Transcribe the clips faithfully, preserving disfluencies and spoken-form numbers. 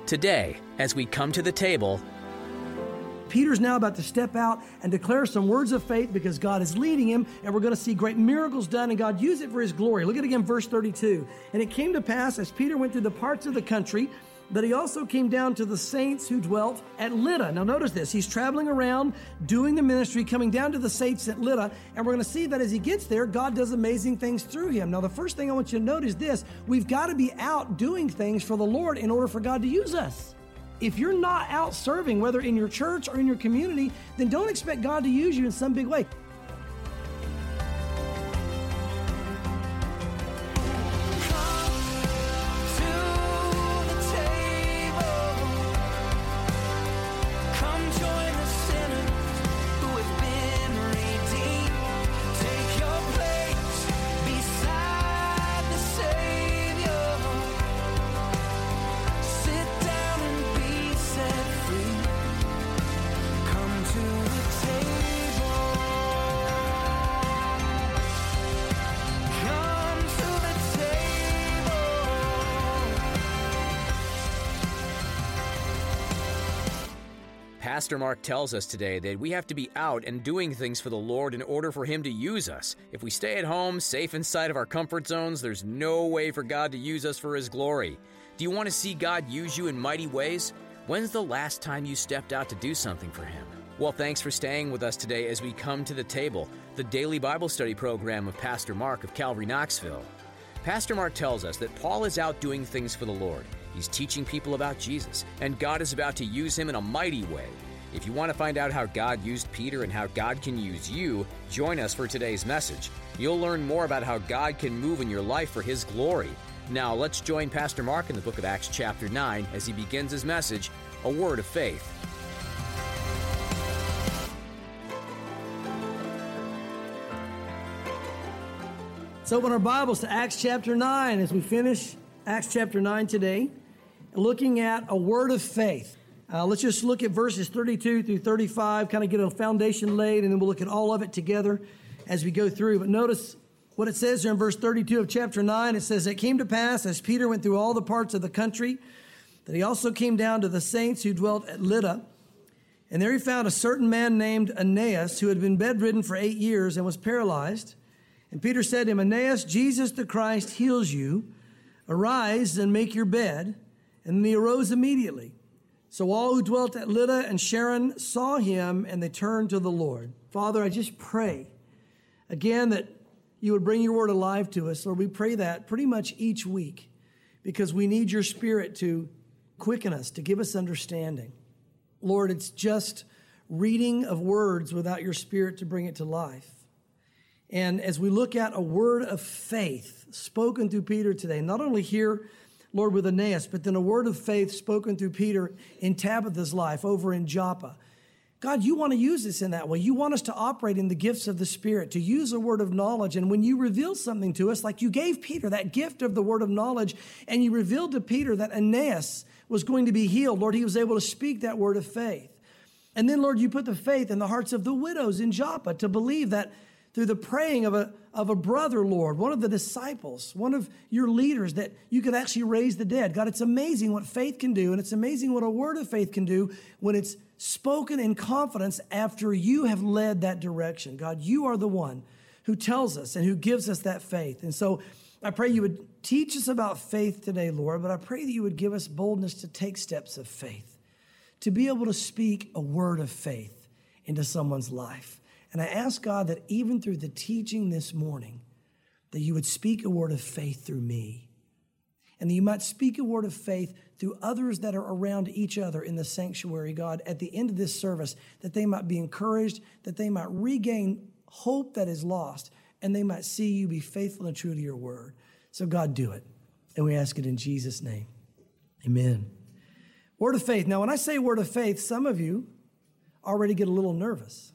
Today, as we come to the table, Peter's now about to step out and declare some words of faith because God is leading him, and we're going to see great miracles done, and God use it for his glory. Look at again verse thirty-two. And it came to pass, as Peter went through the parts of the country, that he also came down to the saints who dwelt at Lydda. Now notice this, he's traveling around, doing the ministry, coming down to the saints at Lydda, and we're going to see that as he gets there, God does amazing things through him. Now the first thing I want you to note is this, we've got to be out doing things for the Lord in order for God to use us. If you're not out serving, whether in your church or in your community, then don't expect God to use you in some big way. Pastor Mark tells us today that we have to be out and doing things for the Lord in order for Him to use us. If we stay at home, safe inside of our comfort zones, there's no way for God to use us for His glory. Do you want to see God use you in mighty ways? When's the last time you stepped out to do something for Him? Well, thanks for staying with us today as we come to the table, the daily Bible study program of Pastor Mark of Calvary Knoxville. Pastor Mark tells us that Paul is out doing things for the Lord. He's teaching people about Jesus, and God is about to use him in a mighty way. If you want to find out how God used Peter and how God can use you, join us for today's message. You'll learn more about how God can move in your life for His glory. Now, let's join Pastor Mark in the book of Acts chapter nine as he begins his message, A Word of Faith. So open our Bibles to Acts chapter nine as we finish Acts chapter nine today, looking at a word of faith. Uh, let's just look at verses thirty-two through thirty-five, kind of get a foundation laid, and then we'll look at all of it together as we go through. But notice what it says here in verse thirty-two of chapter nine. It says, "It came to pass, as Peter went through all the parts of the country, that he also came down to the saints who dwelt at Lydda. And there he found a certain man named Aeneas, who had been bedridden for eight years and was paralyzed. And Peter said to him, Aeneas, Jesus the Christ heals you. Arise and make your bed. And he arose immediately. So all who dwelt at Lydda and Sharon saw him, and they turned to the Lord." Father, I just pray, again, that you would bring your word alive to us. Lord, we pray that pretty much each week because we need your Spirit to quicken us, to give us understanding. Lord, it's just reading of words without your Spirit to bring it to life. And as we look at a word of faith spoken through Peter today, not only here, Lord, with Aeneas, but then a word of faith spoken through Peter in Tabitha's life over in Joppa. God, you want to use us in that way. You want us to operate in the gifts of the Spirit, to use a word of knowledge. And when you reveal something to us, like you gave Peter that gift of the word of knowledge, and you revealed to Peter that Aeneas was going to be healed, Lord, he was able to speak that word of faith. And then, Lord, you put the faith in the hearts of the widows in Joppa to believe that through the praying of a, of a brother, Lord, one of the disciples, one of your leaders, that you could actually raise the dead. God, it's amazing what faith can do, and it's amazing what a word of faith can do when it's spoken in confidence after you have led that direction. God, you are the one who tells us and who gives us that faith. And so I pray you would teach us about faith today, Lord, but I pray that you would give us boldness to take steps of faith, to be able to speak a word of faith into someone's life. And I ask, God, that even through the teaching this morning, that you would speak a word of faith through me. And that you might speak a word of faith through others that are around each other in the sanctuary, God, at the end of this service, that they might be encouraged, that they might regain hope that is lost, and they might see you be faithful and true to your word. So, God, do it. And we ask it in Jesus' name. Amen. Word of faith. Now, when I say word of faith, some of you already get a little nervous.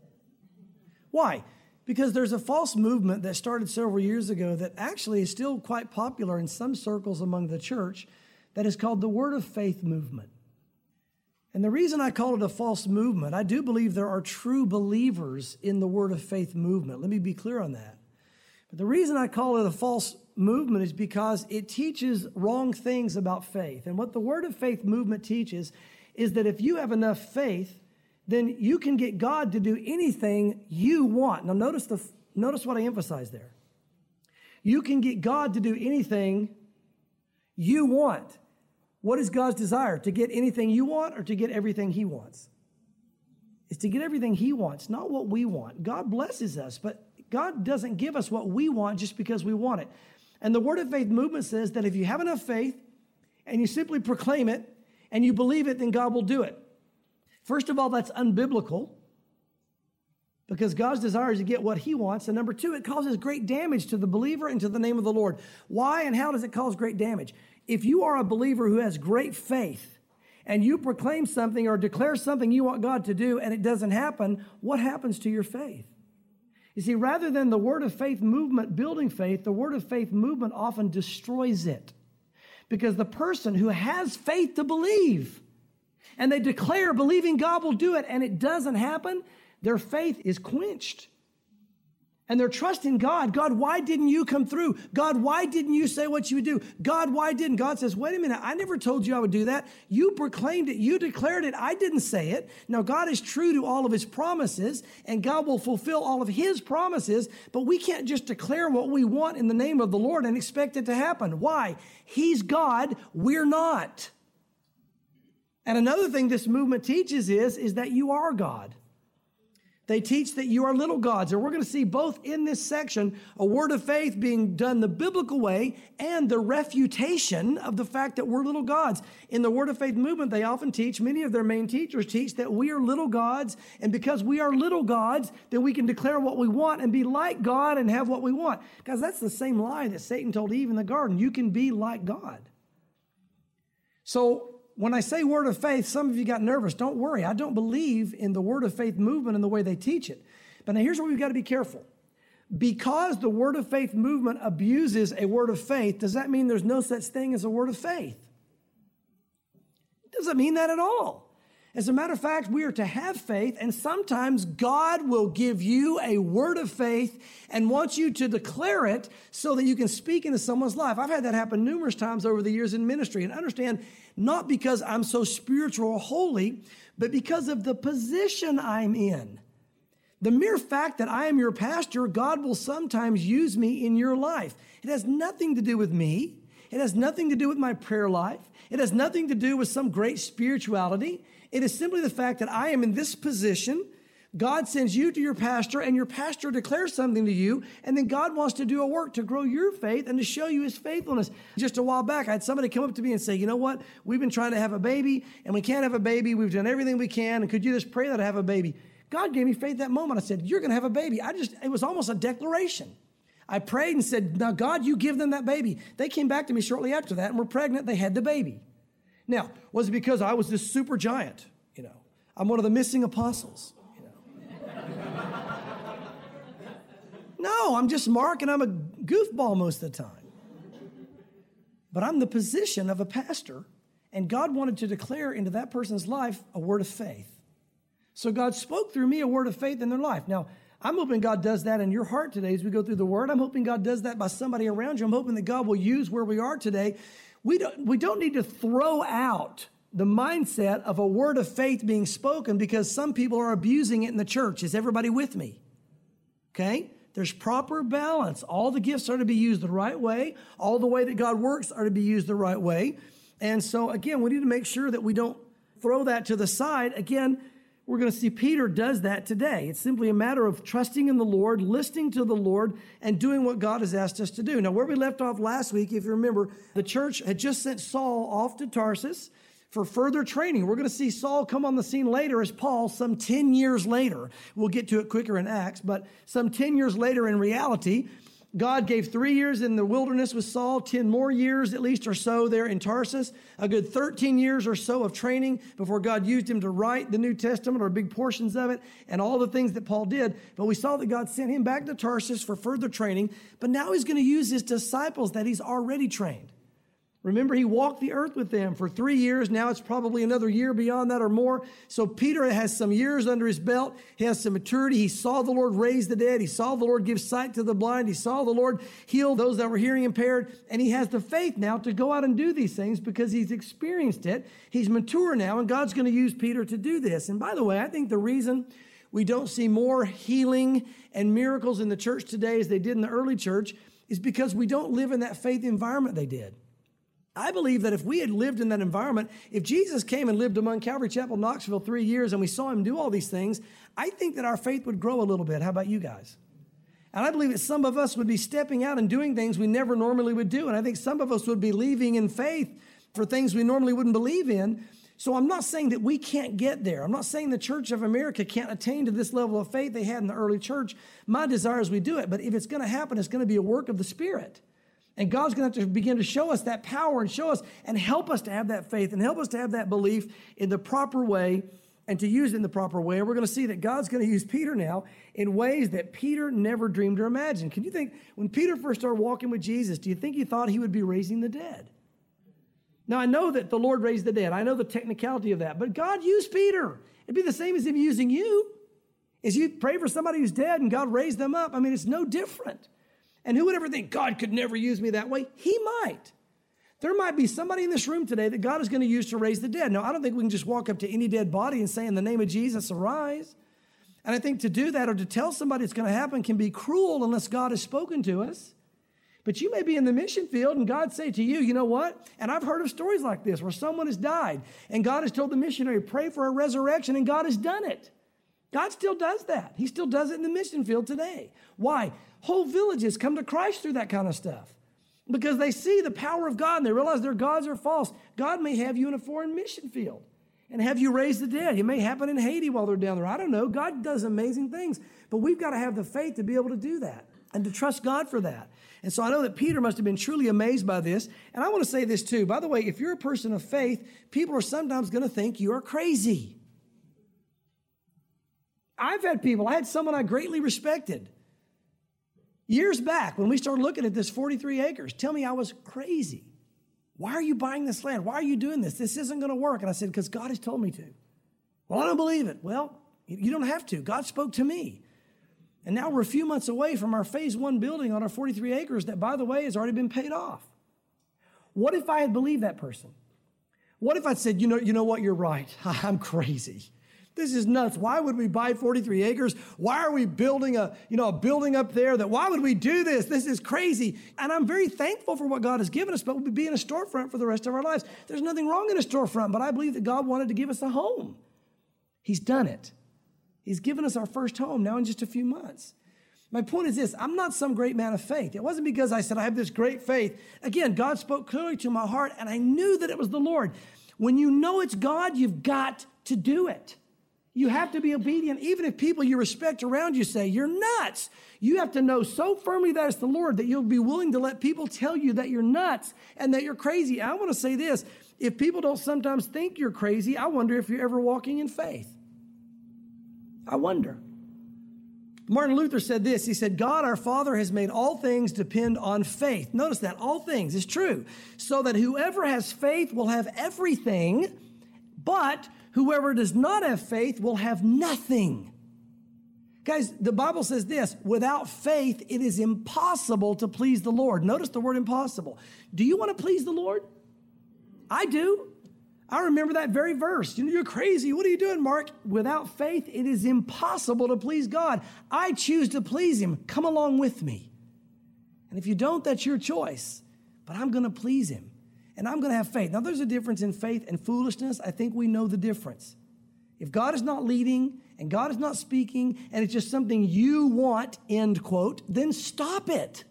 Why? Because there's a false movement that started several years ago that actually is still quite popular in some circles among the church that is called the Word of Faith movement. And the reason I call it a false movement, I do believe there are true believers in the Word of Faith movement. Let me be clear on that. But the reason I call it a false movement is because it teaches wrong things about faith. And what the Word of Faith movement teaches is that if you have enough faith, then you can get God to do anything you want. Now notice the notice what I emphasize there. You can get God to do anything you want. What is God's desire? To get anything you want or to get everything He wants? It's to get everything He wants, not what we want. God blesses us, but God doesn't give us what we want just because we want it. And the Word of Faith movement says that if you have enough faith and you simply proclaim it and you believe it, then God will do it. First of all, that's unbiblical because God's desire is to get what He wants. And number two, it causes great damage to the believer and to the name of the Lord. Why and how does it cause great damage? If you are a believer who has great faith and you proclaim something or declare something you want God to do and it doesn't happen, what happens to your faith? You see, rather than the Word of Faith movement building faith, the Word of Faith movement often destroys it because the person who has faith to believe and they declare believing God will do it and it doesn't happen, their faith is quenched. And they're trusting God. God, why didn't you come through? God, why didn't you say what you would do? God, why didn't? God says, wait a minute, I never told you I would do that. You proclaimed it. You declared it. I didn't say it. Now, God is true to all of His promises, and God will fulfill all of His promises, but we can't just declare what we want in the name of the Lord and expect it to happen. Why? He's God. We're not. And another thing this movement teaches is, is that you are God. They teach that you are little gods. And we're going to see both in this section a word of faith being done the biblical way and the refutation of the fact that we're little gods. In the word of faith movement, they often teach, many of their main teachers teach that we are little gods. And because we are little gods, then we can declare what we want and be like God and have what we want. Guys, that's the same lie that Satan told Eve in the garden. You can be like God. So when I say word of faith, some of you got nervous. Don't worry. I don't believe in the word of faith movement and the way they teach it. But now here's where we've got to be careful. Because the word of faith movement abuses a word of faith, does that mean there's no such thing as a word of faith? It doesn't mean that at all. As a matter of fact, we are to have faith, and sometimes God will give you a word of faith and wants you to declare it so that you can speak into someone's life. I've had that happen numerous times over the years in ministry, and understand, not because I'm so spiritual or holy, but because of the position I'm in. The mere fact that I am your pastor, God will sometimes use me in your life. It has nothing to do with me. It has nothing to do with my prayer life. It has nothing to do with some great spirituality. It is simply the fact that I am in this position. God sends you to your pastor, and your pastor declares something to you, and then God wants to do a work to grow your faith and to show you His faithfulness. Just a while back, I had somebody come up to me and say, you know what? We've been trying to have a baby, and we can't have a baby. We've done everything we can, and could you just pray that I have a baby? God gave me faith that moment. I said, you're going to have a baby. I just, it was almost a declaration. I prayed and said, now, God, you give them that baby. They came back to me shortly after that and were pregnant. They had the baby. Now, was it because I was this super giant? You know, I'm one of the missing apostles. You know, no, I'm just Mark, and I'm a goofball most of the time. But I'm the position of a pastor, and God wanted to declare into that person's life a word of faith. So God spoke through me a word of faith in their life. Now, I'm hoping God does that in your heart today as we go through the Word. I'm hoping God does that by somebody around you. I'm hoping that God will use where we are today. We don't, we don't need to throw out the mindset of a word of faith being spoken because some people are abusing it in the church. Is everybody with me? Okay? There's proper balance. All the gifts are to be used the right way. All the way that God works are to be used the right way. And so, again, we need to make sure that we don't throw that to the side. Again, we're going to see Peter does that today. It's simply a matter of trusting in the Lord, listening to the Lord, and doing what God has asked us to do. Now, where we left off last week, if you remember, the church had just sent Saul off to Tarsus for further training. We're going to see Saul come on the scene later as Paul some ten years later. We'll get to it quicker in Acts, but some ten years later in reality, God gave three years in the wilderness with Saul, ten more years at least or so there in Tarsus, a good thirteen years or so of training before God used him to write the New Testament or big portions of it and all the things that Paul did. But we saw that God sent him back to Tarsus for further training, but now he's going to use his disciples that he's already trained. Remember, he walked the earth with them for three years. Now it's probably another year beyond that or more. So Peter has some years under his belt. He has some maturity. He saw the Lord raise the dead. He saw the Lord give sight to the blind. He saw the Lord heal those that were hearing impaired. And he has the faith now to go out and do these things because he's experienced it. He's mature now, and God's going to use Peter to do this. And by the way, I think the reason we don't see more healing and miracles in the church today as they did in the early church is because we don't live in that faith environment they did. I believe that if we had lived in that environment, if Jesus came and lived among Calvary Chapel, Knoxville, three years, and we saw him do all these things, I think that our faith would grow a little bit. How about you guys? And I believe that some of us would be stepping out and doing things we never normally would do. And I think some of us would be believing in faith for things we normally wouldn't believe in. So I'm not saying that we can't get there. I'm not saying the Church of America can't attain to this level of faith they had in the early church. My desire is we do it. But if it's going to happen, it's going to be a work of the Spirit. And God's going to have to begin to show us that power and show us and help us to have that faith and help us to have that belief in the proper way and to use it in the proper way. And we're going to see that God's going to use Peter now in ways that Peter never dreamed or imagined. Can you think, when Peter first started walking with Jesus, do you think he thought he would be raising the dead? Now, I know that the Lord raised the dead. I know the technicality of that. But God used Peter. It'd be the same as him using you. As you pray for somebody who's dead and God raised them up. I mean, it's no different. And who would ever think God could never use me that way? He might. There might be somebody in this room today that God is going to use to raise the dead. Now, I don't think we can just walk up to any dead body and say, in the name of Jesus, arise. And I think to do that or to tell somebody it's going to happen can be cruel unless God has spoken to us. But you may be in the mission field and God say to you, you know what? And I've heard of stories like this where someone has died and God has told the missionary, pray for a resurrection, and God has done it. God still does that. He still does it in the mission field today. Why? Whole villages come to Christ through that kind of stuff because they see the power of God and they realize their gods are false. God may have you in a foreign mission field and have you raise the dead. It may happen in Haiti while they're down there. I don't know. God does amazing things, but we've got to have the faith to be able to do that and to trust God for that. And so I know that Peter must have been truly amazed by this. And I want to say this too. By the way, if you're a person of faith, people are sometimes going to think you are crazy. I've had people, I had someone I greatly respected years back when we started looking at this forty-three acres, tell me I was crazy. Why are you buying this land? Why are you doing this? This isn't going to work. And I said, because God has told me to. Well, I don't believe it. Well, you don't have to. God spoke to me. And now we're a few months away from our phase one building on our forty-three acres that, by the way, has already been paid off. What if I had believed that person? What if I'd said, you know, you know what, you're right. I'm crazy. This is nuts. Why would we buy forty-three acres? Why are we building a, you know, a building up there? That why would we do this? This is crazy. And I'm very thankful for what God has given us, but we'll be in a storefront for the rest of our lives. There's nothing wrong in a storefront, but I believe that God wanted to give us a home. He's done it. He's given us our first home now in just a few months. My point is this, I'm not some great man of faith. It wasn't because I said I have this great faith. Again, God spoke clearly to my heart, and I knew that it was the Lord. When you know it's God, you've got to do it. You have to be obedient. Even if people you respect around you say, you're nuts. You have to know so firmly that it's the Lord that you'll be willing to let people tell you that you're nuts and that you're crazy. I want to say this. If people don't sometimes think you're crazy, I wonder if you're ever walking in faith. I wonder. Martin Luther said this. He said, God our Father has made all things depend on faith. Notice that. All things is true. So that whoever has faith will have everything, but whoever does not have faith will have nothing. Guys, the Bible says this, without faith, it is impossible to please the Lord. Notice the word impossible. Do you want to please the Lord? I do. I remember that very verse. You know, you're crazy. What are you doing, Mark? Without faith, it is impossible to please God. I choose to please him. Come along with me. And if you don't, that's your choice. But I'm going to please him. And I'm going to have faith. Now, there's a difference in faith and foolishness. I think we know the difference. If God is not leading and God is not speaking and it's just something you want, end quote, then stop it.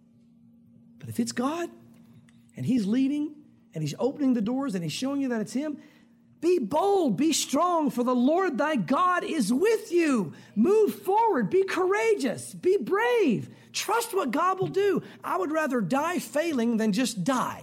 But if it's God and he's leading and he's opening the doors and he's showing you that it's him, be bold, be strong, for the Lord thy God is with you. Move forward, be courageous, be brave. Trust what God will do. I would rather die failing than just die.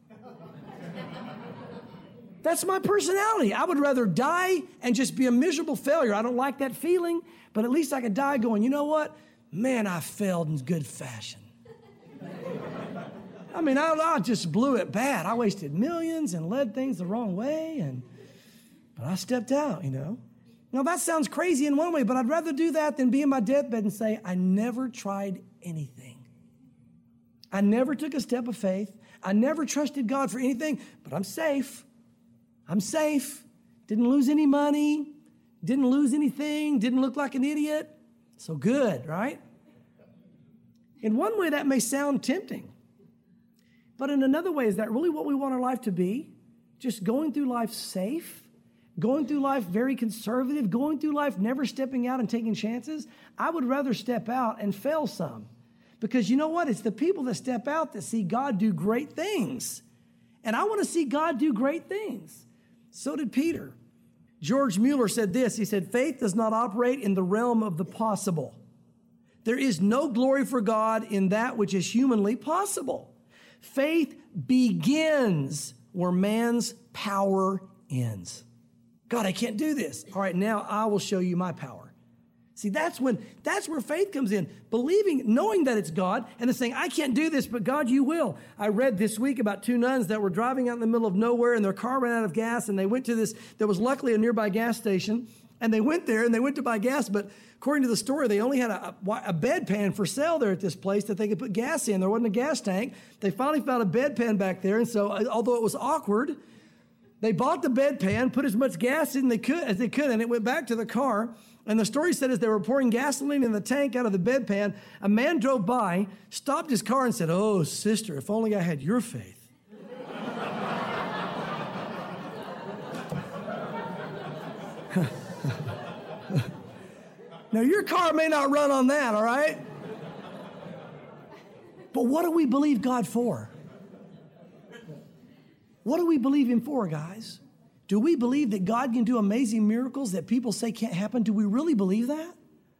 That's my personality. I would rather die and just be a miserable failure. I don't like that feeling, but at least I could die going, you know what? Man, I failed in good fashion. I mean, I, I just blew it bad. I wasted millions and led things the wrong way, and but I stepped out, you know. Now, that sounds crazy in one way, but I'd rather do that than be in my deathbed and say, I never tried anything. I never took a step of faith. I never trusted God for anything, but I'm safe. I'm safe. Didn't lose any money. Didn't lose anything. Didn't look like an idiot. So good, right? In one way, that may sound tempting. But in another way, is that really what we want our life to be? Just going through life safe? Going through life very conservative? Going through life never stepping out and taking chances? I would rather step out and fail some. Because you know what? It's the people that step out that see God do great things. And I want to see God do great things. So did Peter. George Mueller said this. He said, faith does not operate in the realm of the possible. There is no glory for God in that which is humanly possible. Faith begins where man's power ends. God, I can't do this. All right, now I will show you my power. See, that's when, that's where faith comes in. Believing, knowing that it's God, and then saying, I can't do this, but God, you will. I read this week about two nuns that were driving out in the middle of nowhere, and their car ran out of gas, and they went to this, there was luckily a nearby gas station, and they went there, and they went to buy gas, but according to the story, they only had a, a bedpan for sale there at this place that they could put gas in. There wasn't a gas tank. They finally found a bedpan back there, and so although it was awkward, they bought the bedpan, put as much gas in they could as they could, and it went back to the car. And the story said as they were pouring gasoline in the tank out of the bedpan, a man drove by, stopped his car, and said, "Oh, sister, if only I had your faith." Now, your car may not run on that, all right? But what do we believe God for? What do we believe Him for, guys? Do we believe that God can do amazing miracles that people say can't happen? Do we really believe that?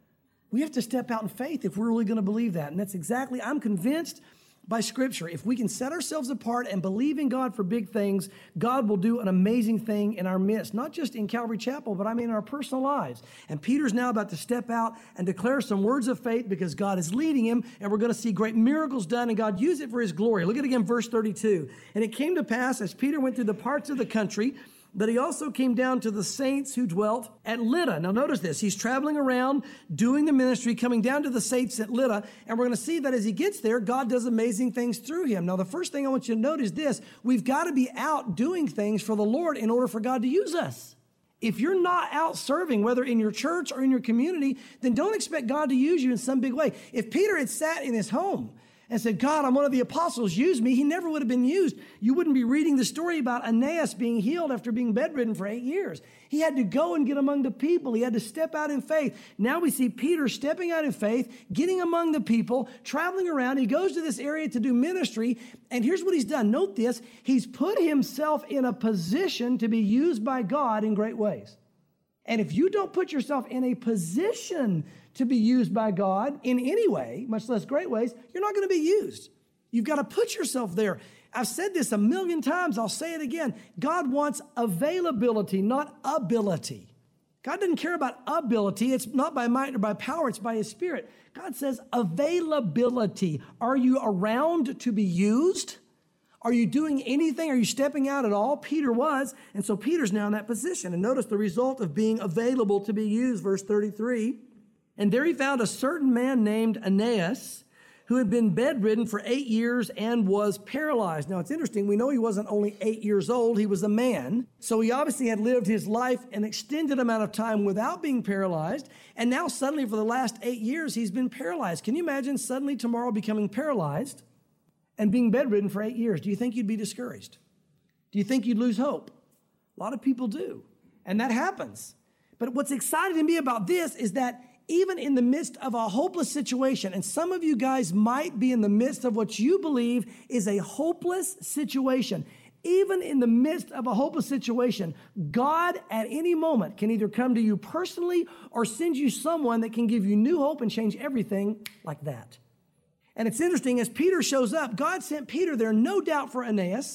We have to step out in faith if we're really going to believe that. And that's exactly, I'm convinced by Scripture, if we can set ourselves apart and believe in God for big things, God will do an amazing thing in our midst, not just in Calvary Chapel, but I mean in our personal lives. And Peter's now about to step out and declare some words of faith because God is leading him, and we're going to see great miracles done, and God used it for His glory. Look at it again, verse thirty-two. And it came to pass, as Peter went through the parts of the country, that he also came down to the saints who dwelt at Lydda. Now notice this, he's traveling around, doing the ministry, coming down to the saints at Lydda, and we're going to see that as he gets there, God does amazing things through him. Now the first thing I want you to note is this, we've got to be out doing things for the Lord in order for God to use us. If you're not out serving, whether in your church or in your community, then don't expect God to use you in some big way. If Peter had sat in his home and said, God, I'm one of the apostles, use me, he never would have been used. You wouldn't be reading the story about Aeneas being healed after being bedridden for eight years. He had to go and get among the people. He had to step out in faith. Now we see Peter stepping out in faith, getting among the people, traveling around. He goes to this area to do ministry, and here's what he's done. Note this, he's put himself in a position to be used by God in great ways. And if you don't put yourself in a position to be used by God in any way, much less great ways, you're not going to be used. You've got to put yourself there. I've said this a million times. I'll say it again. God wants availability, not ability. God doesn't care about ability. It's not by might or by power. It's by His Spirit. God says availability. Are you around to be used? Are you doing anything? Are you stepping out at all? Peter was. And so Peter's now in that position. And notice the result of being available to be used, verse thirty-three. And there he found a certain man named Aeneas who had been bedridden for eight years and was paralyzed. Now, it's interesting. We know he wasn't only eight years old. He was a man. So he obviously had lived his life an extended amount of time without being paralyzed. And now suddenly for the last eight years, he's been paralyzed. Can you imagine suddenly tomorrow becoming paralyzed and being bedridden for eight years? Do you think you'd be discouraged? Do you think you'd lose hope? A lot of people do. And that happens. But what's exciting to me about this is that even in the midst of a hopeless situation, and some of you guys might be in the midst of what you believe is a hopeless situation. Even in the midst of a hopeless situation, God at any moment can either come to you personally or send you someone that can give you new hope and change everything like that. And it's interesting, as Peter shows up, God sent Peter there, no doubt for Aeneas.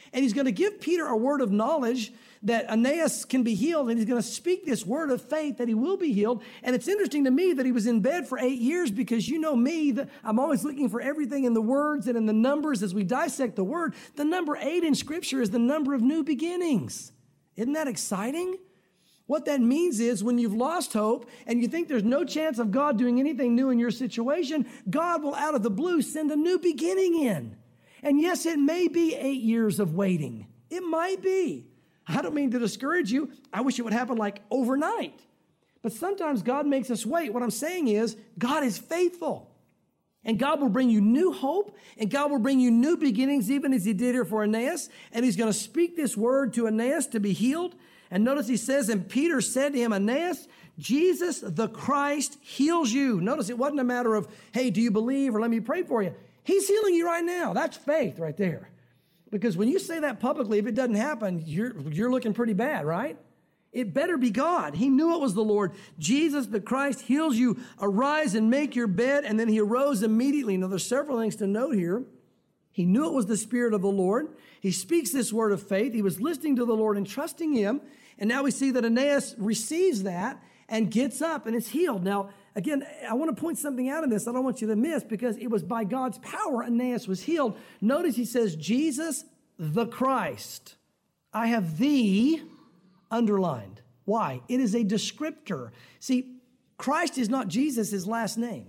And he's going to give Peter a word of knowledge that Aeneas can be healed, and he's going to speak this word of faith that he will be healed. And it's interesting to me that he was in bed for eight years because you know me, that I'm always looking for everything in the words and in the numbers as we dissect the word. The number eight in Scripture is the number of new beginnings. Isn't that exciting? What that means is when you've lost hope and you think there's no chance of God doing anything new in your situation, God will out of the blue send a new beginning in. And yes, it may be eight years of waiting. It might be. I don't mean to discourage you. I wish it would happen like overnight. But sometimes God makes us wait. What I'm saying is God is faithful. And God will bring you new hope, and God will bring you new beginnings, even as he did here for Aeneas. And he's going to speak this word to Aeneas to be healed. And notice he says, and Peter said to him, Aeneas, Jesus the Christ heals you. Notice it wasn't a matter of, hey, do you believe or let me pray for you. He's healing you right now. That's faith right there. Because when you say that publicly, if it doesn't happen, you're, you're looking pretty bad, right? It better be God. He knew it was the Lord. Jesus the Christ heals you. Arise and make your bed. And then he arose immediately. Now there's several things to note here. He knew it was the Spirit of the Lord. He speaks this word of faith. He was listening to the Lord and trusting him. And now we see that Aeneas receives that and gets up and is healed. Now, again, I want to point something out in this I don't want you to miss because it was by God's power Aeneas was healed. Notice he says, Jesus the Christ. I have the underlined. Why? It is a descriptor. See, Christ is not Jesus' last name.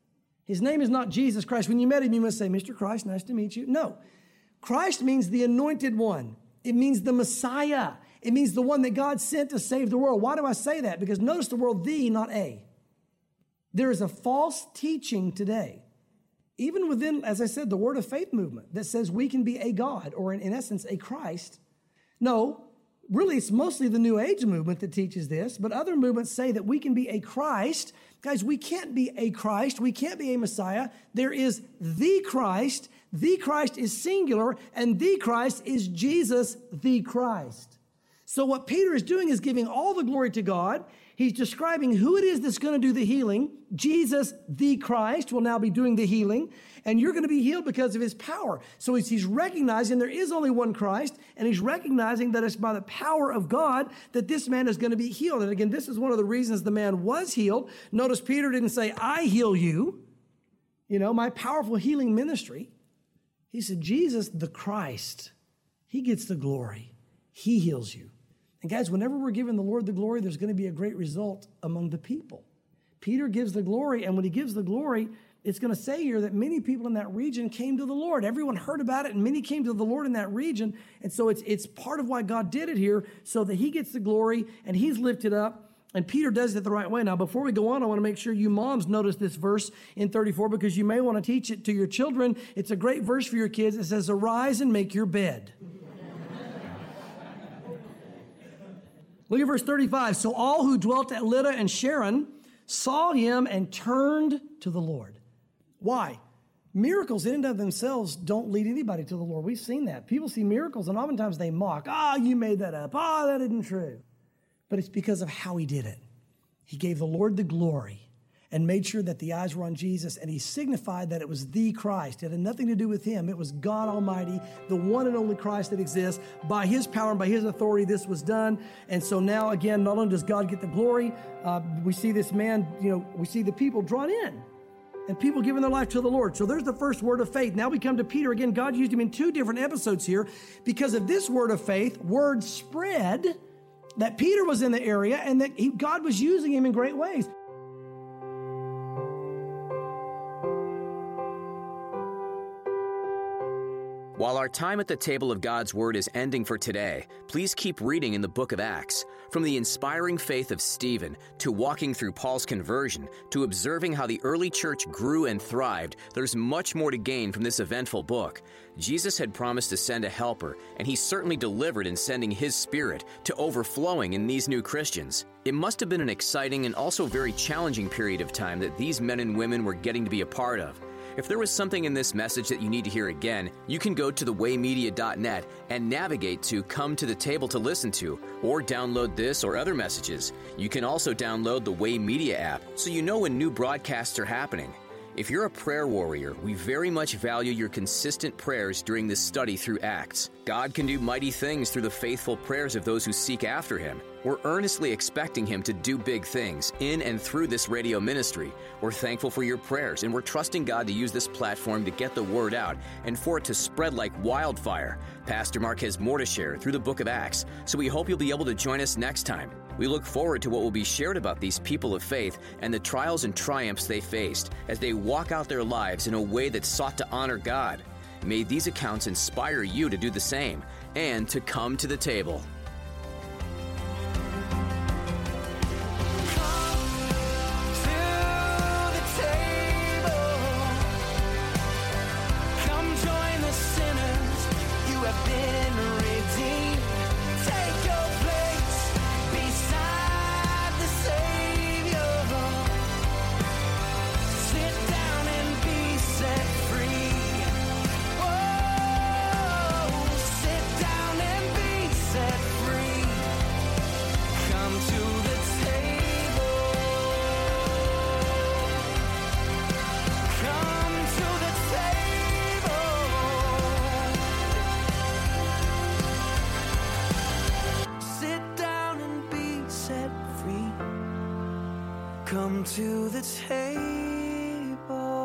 His name is not Jesus Christ. When you met him, you must say, Mister Christ, nice to meet you. No. Christ means the anointed one. It means the Messiah. It means the one that God sent to save the world. Why do I say that? Because notice the word the, not a. There is a false teaching today, even within, as I said, the Word of Faith movement that says we can be a God or in, in essence a Christ. No, really it's mostly the New Age movement that teaches this, but other movements say that we can be a Christ. Guys, we can't be a Christ. We can't be a Messiah. There is the Christ. The Christ is singular, and the Christ is Jesus the Christ. So what Peter is doing is giving all the glory to God. He's describing who it is that's going to do the healing. Jesus, the Christ, will now be doing the healing, and you're going to be healed because of his power. So he's, he's recognizing there is only one Christ, and he's recognizing that it's by the power of God that this man is going to be healed. And again, this is one of the reasons the man was healed. Notice Peter didn't say, I heal you, you know, my powerful healing ministry. He said, Jesus, the Christ, he gets the glory. He heals you. And guys, whenever we're giving the Lord the glory, there's going to be a great result among the people. Peter gives the glory, and when he gives the glory, it's going to say here that many people in that region came to the Lord. Everyone heard about it, and many came to the Lord in that region. And so it's, it's part of why God did it here, so that he gets the glory, and he's lifted up, and Peter does it the right way. Now, before we go on, I want to make sure you moms notice this verse in thirty-four, because you may want to teach it to your children. It's a great verse for your kids. It says, arise and make your bed. Look at verse thirty-five. So all who dwelt at Lydda and Sharon saw him and turned to the Lord. Why? Miracles in and of themselves don't lead anybody to the Lord. We've seen that. People see miracles and oftentimes they mock. Ah, oh, you made that up. Ah, oh, that isn't true. But it's because of how he did it. He gave the Lord the glory and made sure that the eyes were on Jesus, and he signified that it was the Christ. It had nothing to do with him. It was God Almighty, the one and only Christ that exists. By his power and by his authority, this was done. And so now, again, not only does God get the glory, uh, we see this man, you know, we see the people drawn in and people giving their life to the Lord. So there's the first word of faith. Now we come to Peter. Again, God used him in two different episodes here. Because of this word of faith, word spread that Peter was in the area and that he, God was using him in great ways. While our time at the table of God's Word is ending for today, please keep reading in the book of Acts. From the inspiring faith of Stephen, to walking through Paul's conversion, to observing how the early church grew and thrived, there's much more to gain from this eventful book. Jesus had promised to send a helper, and he certainly delivered in sending his Spirit to overflowing in these new Christians. It must have been an exciting and also very challenging period of time that these men and women were getting to be a part of. If there was something in this message that you need to hear again, you can go to the way media dot net and navigate to Come to the Table to listen to, or download this or other messages. You can also download the Way Media app so you know when new broadcasts are happening. If you're a prayer warrior, we very much value your consistent prayers during this study through Acts. God can do mighty things through the faithful prayers of those who seek after Him. We're earnestly expecting Him to do big things in and through this radio ministry. We're thankful for your prayers, and we're trusting God to use this platform to get the word out and for it to spread like wildfire. Pastor Mark has more to share through the book of Acts, so we hope you'll be able to join us next time. We look forward to what will be shared about these people of faith and the trials and triumphs they faced as they walk out their lives in a way that sought to honor God. May these accounts inspire you to do the same and to come to the table. Come to the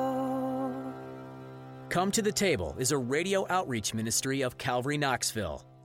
table. Come to the Table is a radio outreach ministry of Calvary Knoxville.